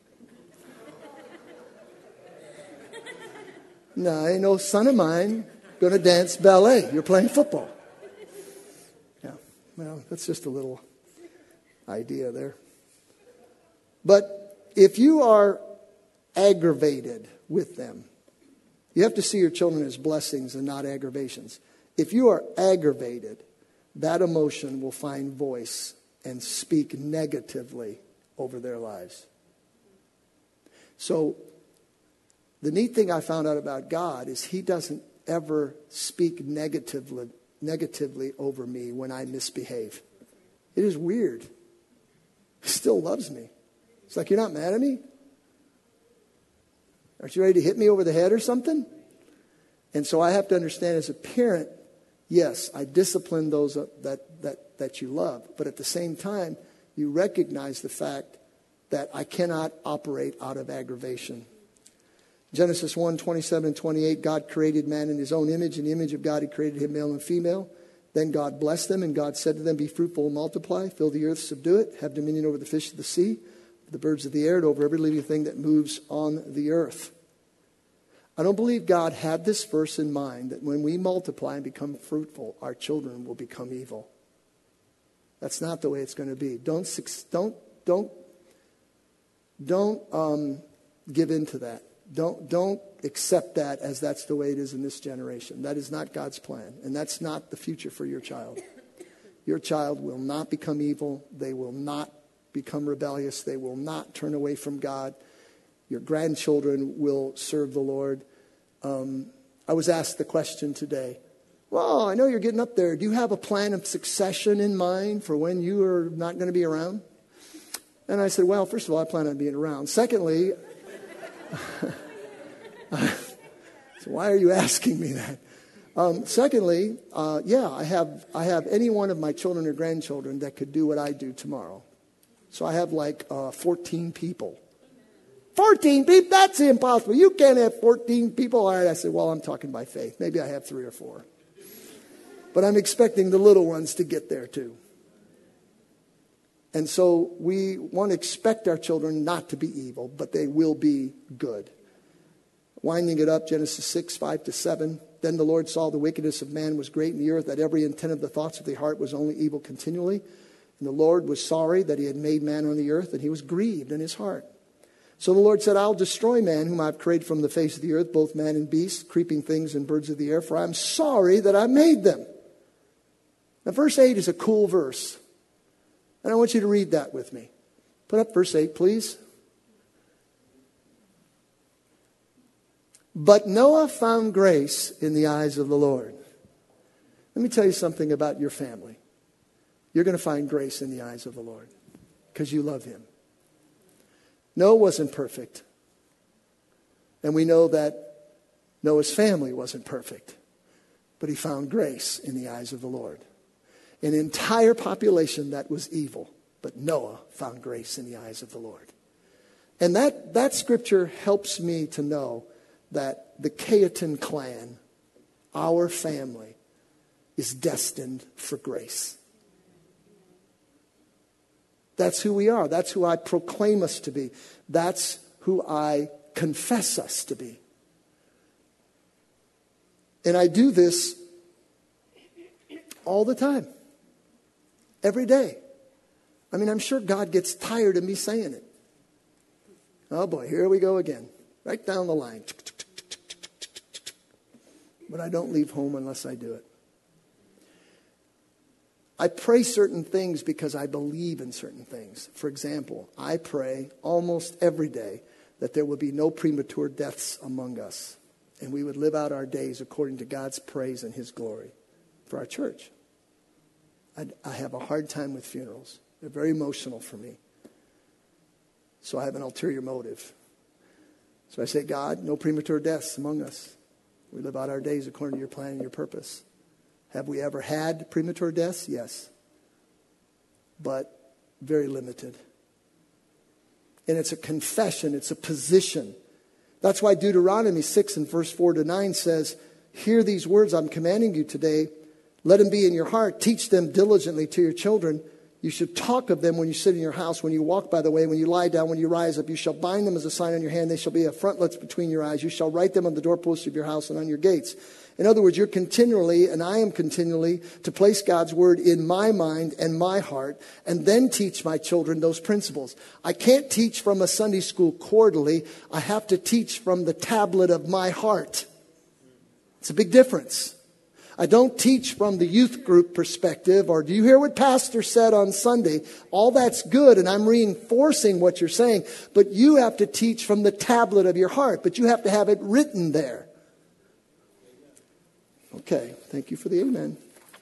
No, ain't no son of mine going to dance ballet. You're playing football. Yeah, well, that's just a little idea there. But if you are aggravated with them, you have to see your children as blessings and not aggravations. If you are aggravated, that emotion will find voice and speak negatively over their lives. So the neat thing I found out about God is he doesn't ever speak negatively, negatively over me when I misbehave. It is weird. He still loves me. It's like, you're not mad at me? Aren't you ready to hit me over the head or something? And so I have to understand as a parent, yes, I discipline those that, that, that you love. But at the same time, you recognize the fact that I cannot operate out of aggravation. Genesis one, twenty-seven and twenty-eight, God created man in his own image. In the image of God, he created him male and female. Then God blessed them, and God said to them, be fruitful and multiply, fill the earth, subdue it, have dominion over the fish of the sea, the birds of the air, and over every living thing that moves on the earth. I don't believe God had this verse in mind, that when we multiply and become fruitful, our children will become evil. That's not the way it's going to be. Don't, don't, don't, don't um, give in to that. Don't, don't accept that as that's the way it is in this generation. That is not God's plan, and that's not the future for your child. Your child will not become evil. They will not become rebellious. They will not turn away from God. Your grandchildren will serve the Lord. Um, I was asked the question today, well, I know you're getting up there. Do you have a plan of succession in mind for when you are not going to be around? And I said, well, first of all, I plan on being around. Secondly, so why are you asking me that? Um, secondly, uh, yeah, I have I have any one of my children or grandchildren that could do what I do tomorrow. So I have like uh, fourteen people. fourteen people? That's impossible. You can't have fourteen people. All right, I said, well, I'm talking by faith. Maybe I have three or four. But I'm expecting the little ones to get there too. And so we want to expect our children not to be evil, but they will be good. Winding it up, Genesis six, five to seven. Then the Lord saw the wickedness of man was great in the earth, that every intent of the thoughts of the heart was only evil continually. And the Lord was sorry that he had made man on the earth, and he was grieved in his heart. So the Lord said, I'll destroy man, whom I've created from the face of the earth, both man and beast, creeping things and birds of the air, for I'm sorry that I made them. Now, verse eight is a cool verse. And I want you to read that with me. Put up verse eight, please. But Noah found grace in the eyes of the Lord. Let me tell you something about your family. You're going to find grace in the eyes of the Lord because you love him. Noah wasn't perfect. And we know that Noah's family wasn't perfect. But he found grace in the eyes of the Lord. An entire population that was evil. But Noah found grace in the eyes of the Lord. And that, that scripture helps me to know that the Cayetan clan, our family, is destined for grace. That's who we are. That's who I proclaim us to be. That's who I confess us to be. And I do this all the time. Every day. I mean, I'm sure God gets tired of me saying it. Oh boy, here we go again. Right down the line. But I don't leave home unless I do it. I pray certain things because I believe in certain things. For example, I pray almost every day that there will be no premature deaths among us. And we would live out our days according to God's praise and his glory for our church. I, I have a hard time with funerals. They're very emotional for me. So I have an ulterior motive. So I say, God, no premature deaths among us. We live out our days according to your plan and your purpose. Have we ever had premature deaths? Yes. But very limited. And it's a confession. It's a position. That's why Deuteronomy six and verse four to nine says, hear these words I'm commanding you today. Let them be in your heart. Teach them diligently to your children. You should talk of them when you sit in your house, when you walk by the way, when you lie down, when you rise up. You shall bind them as a sign on your hand. They shall be a frontlets between your eyes. You shall write them on the doorposts of your house and on your gates. In other words, you're continually, and I am continually, to place God's word in my mind and my heart, and then teach my children those principles. I can't teach from a Sunday school quarterly. I have to teach from the tablet of my heart. It's a big difference. I don't teach from the youth group perspective, or do you hear what pastor said on Sunday? All that's good, and I'm reinforcing what you're saying, but you have to teach from the tablet of your heart, but you have to have it written there. Okay, thank you for the amen.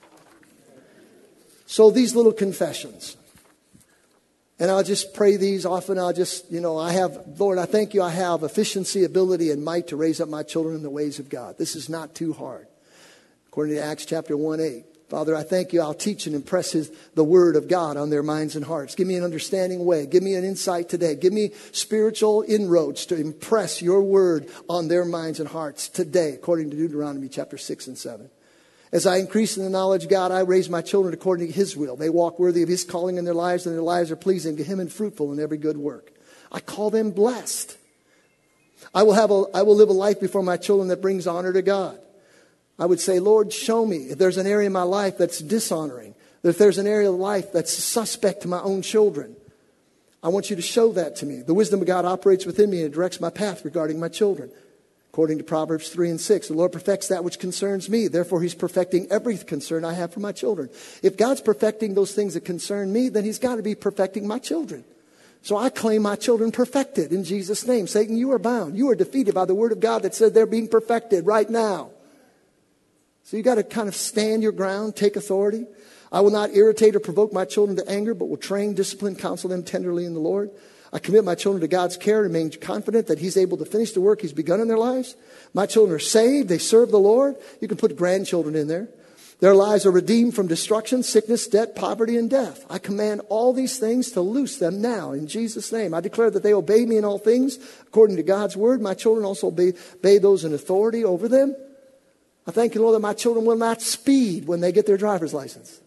So these little confessions, and I'll just pray these often. I'll just, you know, I have, Lord, I thank you I have efficiency, ability, and might to raise up my children in the ways of God. This is not too hard. According to Acts chapter one, eight. Father, I thank you. I'll teach and impress his, the word of God on their minds and hearts. Give me an understanding way. Give me an insight today. Give me spiritual inroads to impress your word on their minds and hearts today, according to Deuteronomy chapter six and seven. As I increase in the knowledge of God, I raise my children according to his will. They walk worthy of his calling in their lives, and their lives are pleasing to him and fruitful in every good work. I call them blessed. I will have a, I will live a life before my children that brings honor to God. I would say, Lord, show me if there's an area in my life that's dishonoring, if there's an area of life that's suspect to my own children. I want you to show that to me. The wisdom of God operates within me and directs my path regarding my children. According to Proverbs three and six, the Lord perfects that which concerns me. Therefore, he's perfecting every concern I have for my children. If God's perfecting those things that concern me, then he's got to be perfecting my children. So I claim my children perfected in Jesus' name. Satan, you are bound. You are defeated by the word of God that said they're being perfected right now. So you got to kind of stand your ground, take authority. I will not irritate or provoke my children to anger, but will train, discipline, counsel them tenderly in the Lord. I commit my children to God's care and remain confident that He's able to finish the work He's begun in their lives. My children are saved. They serve the Lord. You can put grandchildren in there. Their lives are redeemed from destruction, sickness, debt, poverty, and death. I command all these things to loose them now in Jesus' name. I declare that they obey me in all things according to God's word. My children also obey, obey those in authority over them. I thank you, Lord, that my children will not speed when they get their driver's license.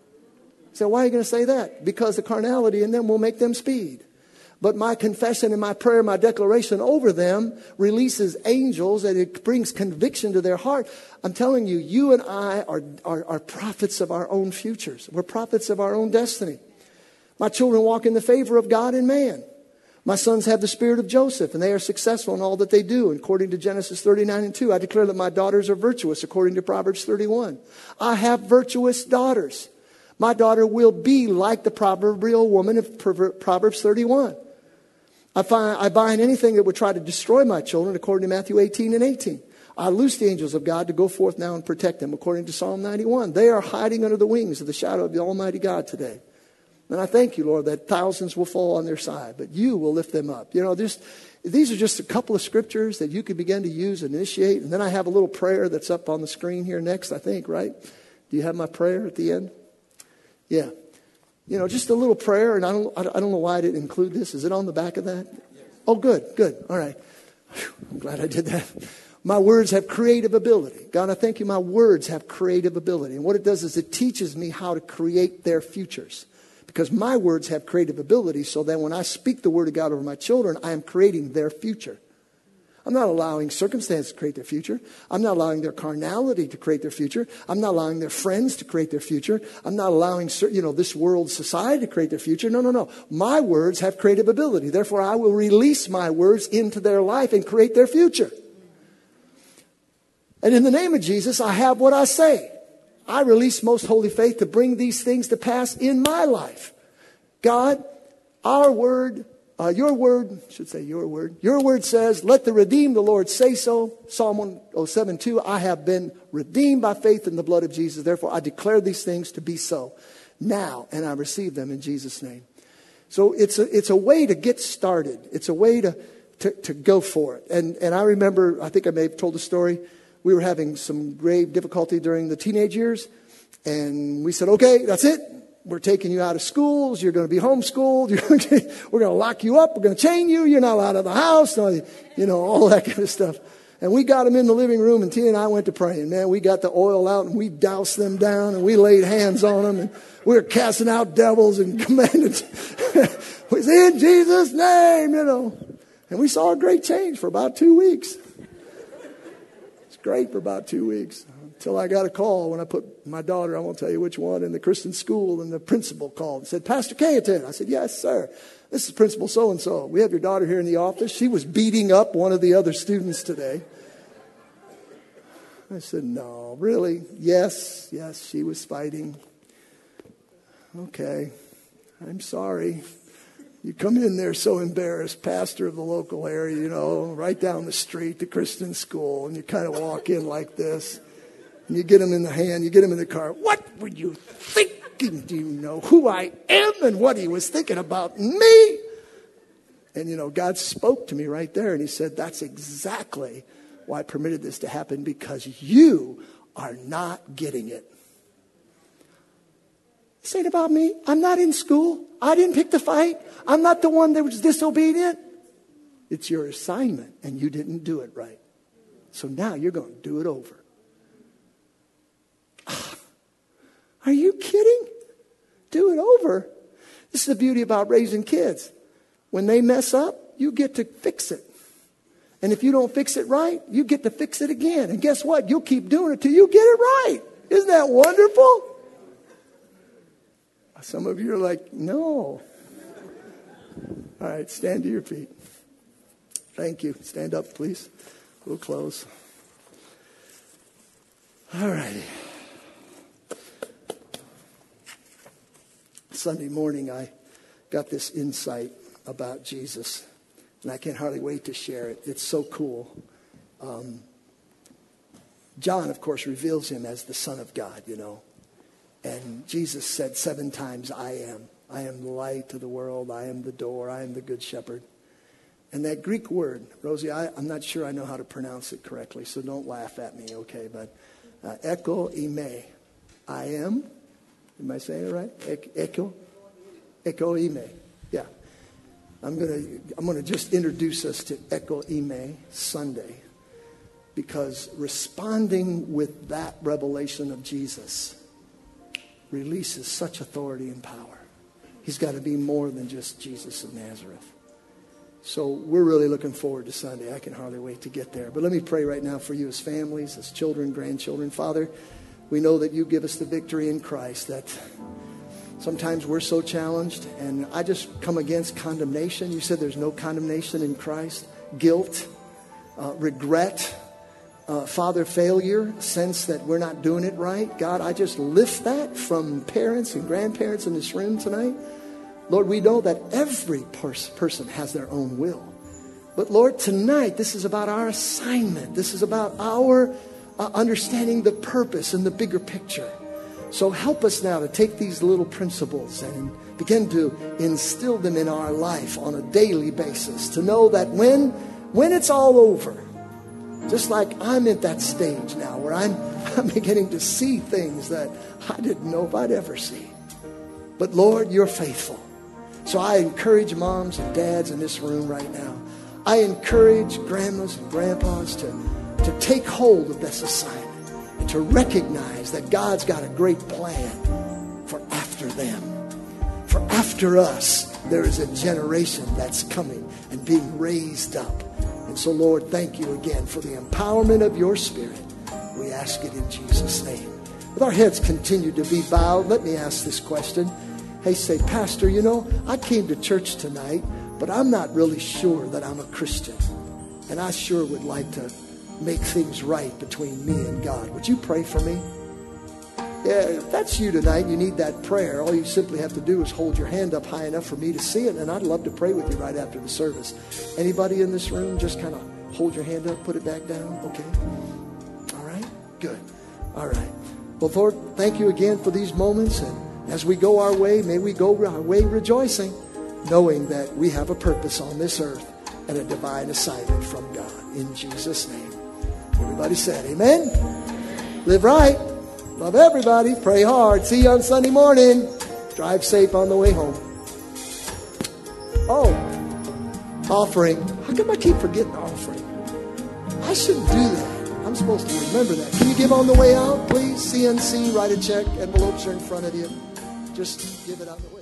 So why are you going to say that? Because the carnality in them will make them speed. But my confession and my prayer, my declaration over them releases angels and it brings conviction to their heart. I'm telling you, you and I are, are, are prophets of our own futures. We're prophets of our own destiny. My children walk in the favor of God and man. My sons have the spirit of Joseph and they are successful in all that they do. According to Genesis thirty-nine and two, I declare that my daughters are virtuous according to Proverbs thirty-one. I have virtuous daughters. My daughter will be like the proverbial woman of Proverbs thirty-one. I, find, I bind anything that would try to destroy my children according to Matthew eighteen and eighteen. I loose the angels of God to go forth now and protect them according to Psalm ninety-one. They are hiding under the wings of the shadow of the Almighty God today. And I thank you, Lord, that thousands will fall on their side, but you will lift them up. You know, just, these are just a couple of scriptures that you could begin to use and initiate. And then I have a little prayer that's up on the screen here next, I think, right? Do you have my prayer at the end? Yeah. You know, just a little prayer, and I don't, I don't know why I didn't include this. Is it on the back of that? Yes. Oh, good, good. All right. Whew, I'm glad I did that. My words have creative ability. God, I thank you. My words have creative ability. And what it does is it teaches me how to create their futures. Because my words have creative ability, so that when I speak the word of God over my children, I am creating their future. I'm not allowing circumstances to create their future. I'm not allowing their carnality to create their future. I'm not allowing their friends to create their future. I'm not allowing, you know, this world's society to create their future. No, no, no. My words have creative ability. Therefore, I will release my words into their life and create their future. And in the name of Jesus, I have what I say. I release most holy faith to bring these things to pass in my life. God, our word, uh, your word, I should say your word. Your word says, let the redeemed of the Lord say so. Psalm one oh seven two, I have been redeemed by faith in the blood of Jesus. Therefore, I declare these things to be so now, and I receive them in Jesus' name. So it's a, it's a way to get started. It's a way to, to, to go for it. And, and I remember, I think I may have told the story. We were having some grave difficulty during the teenage years. And we said, okay, that's it. We're taking you out of schools. You're going to be homeschooled. You're going to, we're going to lock you up. We're going to chain you. You're not allowed out of the house. You know, all that kind of stuff. And we got them in the living room, and Tina and I went to praying. Man, we got the oil out, and we doused them down, and we laid hands on them. And we were casting out devils and commanded. We said, in Jesus' name, you know. And we saw a great change for about two weeks. Great for about two weeks until I got a call when I put my daughter, I won't tell you which one, in the Christian school, and the principal called and said, Pastor Cayetan. I said, yes, sir. This is Principal so-and-so. We have your daughter here in the office. She was beating up one of the other students today. I said, no, really? Yes, yes, she was fighting. Okay, I'm sorry. You come in there so embarrassed, pastor of the local area, you know, right down the street, the Christian school, and you kind of walk in like this, and you get them in the hand, you get them in the car. What were you thinking? Do you know who I am and what he was thinking about me? And, you know, God spoke to me right there, and he said, that's exactly why I permitted this to happen, because you are not getting it. Say it about me. I'm not in school. I didn't pick the fight. I'm not the one that was disobedient. It's your assignment, and you didn't do it right. So now you're going to do it over. Are you kidding? Do it over. This is the beauty about raising kids. When they mess up, you get to fix it. And if you don't fix it right, you get to fix it again. And guess what? You'll keep doing it till you get it right. Isn't that wonderful? Some of you are like, no. All right, stand to your feet. Thank you. Stand up, please. We'll close. All righty. Sunday morning, I got this insight about Jesus, and I can't hardly wait to share it. It's so cool. Um, John, of course, reveals him as the Son of God, you know. And Jesus said seven times, I am. I am the light of the world. I am the door. I am the good shepherd. And that Greek word, Rosie, I, I'm not sure I know how to pronounce it correctly, so don't laugh at me, okay? But uh, echo ime. I am, am I saying it right? E- echo? Echo ime. Yeah. I'm going to I'm gonna just introduce us to Echo ime Sunday, because responding with that revelation of Jesus releases such authority and power. He's got to be more than just Jesus of Nazareth. So we're really looking forward to Sunday. I can hardly wait to get there. But let me pray right now for you as families, as children, grandchildren. Father, we know that you give us the victory in Christ, that sometimes we're so challenged. And I just come against condemnation. You said there's no condemnation in Christ. Guilt, uh, regret, uh, Father, failure, sense that we're not doing it right. God, I just lift that from parents and grandparents in this room tonight. Lord, we know that every pers- person has their own will. But Lord, tonight, this is about our assignment. This is about our uh, understanding the purpose and the bigger picture. So help us now to take these little principles and begin to instill them in our life on a daily basis. To know that when, when it's all over, just like I'm at that stage now where I'm, I'm beginning to see things that I didn't know if I'd ever see. But Lord, you're faithful. So I encourage moms and dads in this room right now. I encourage grandmas and grandpas to, to take hold of this assignment and to recognize that God's got a great plan for after them. For after us, there is a generation that's coming and being raised up. And so, Lord, thank you again for the empowerment of your Spirit. We ask it in Jesus' name. With our heads continued to be bowed, let me ask this question. Hey, say, Pastor, you know, I came to church tonight, but I'm not really sure that I'm a Christian. And I sure would like to make things right between me and God. Would you pray for me? Yeah, if that's you tonight, you need that prayer. All you simply have to do is hold your hand up high enough for me to see it, and I'd love to pray with you right after the service. Anybody in this room, just kind of hold your hand up, put it back down. Okay. All right. Good. All right. Well, Lord, thank you again for these moments, and as we go our way, may we go our way rejoicing, knowing that we have a purpose on this earth and a divine assignment from God. In Jesus' name. Everybody said amen. Live right. Love everybody. Pray hard. See you on Sunday morning. Drive safe on the way home. Oh, offering. How come I keep forgetting offering? I shouldn't do that. I'm supposed to remember that. Can you give on the way out, please? C N C, write a check. Envelopes are in front of you. Just give it on the way.